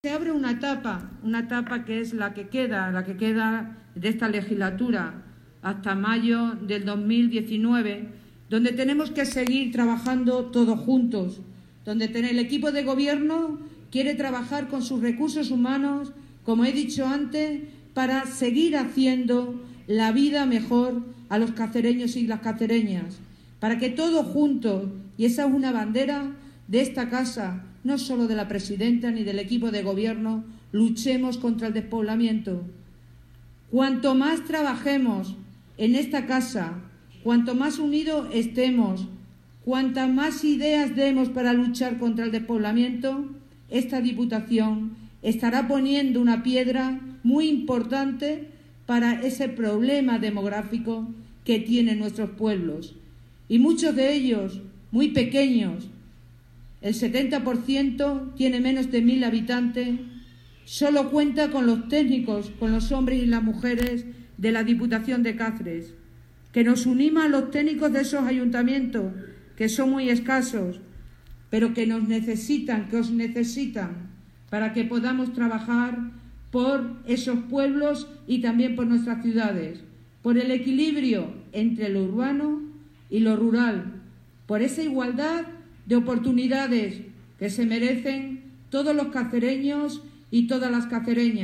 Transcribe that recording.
Se abre una etapa que es la que queda de esta legislatura hasta mayo del 2019, donde tenemos que seguir trabajando todos juntos, donde el equipo de gobierno quiere trabajar con sus recursos humanos, como he dicho antes, para seguir haciendo la vida mejor a los cacereños y las cacereñas, para que todos juntos, y esa es una bandera de esta casa, no solo de la presidenta ni del equipo de gobierno, luchemos contra el despoblamiento. Cuanto más trabajemos en esta casa, cuanto más unidos estemos, cuantas más ideas demos para luchar contra el despoblamiento, esta Diputación estará poniendo una piedra muy importante para ese problema demográfico que tienen nuestros pueblos. Y muchos de ellos muy pequeños. El 70% tiene menos de 1000 habitantes, solo cuenta con los técnicos, con los hombres y las mujeres de la Diputación de Cáceres. Que nos unimos a los técnicos de esos ayuntamientos, que son muy escasos, pero que nos necesitan, que os necesitan, para que podamos trabajar por esos pueblos y también por nuestras ciudades, por el equilibrio entre lo urbano y lo rural, por esa igualdad de oportunidades que se merecen todos los cacereños y todas las cacereñas.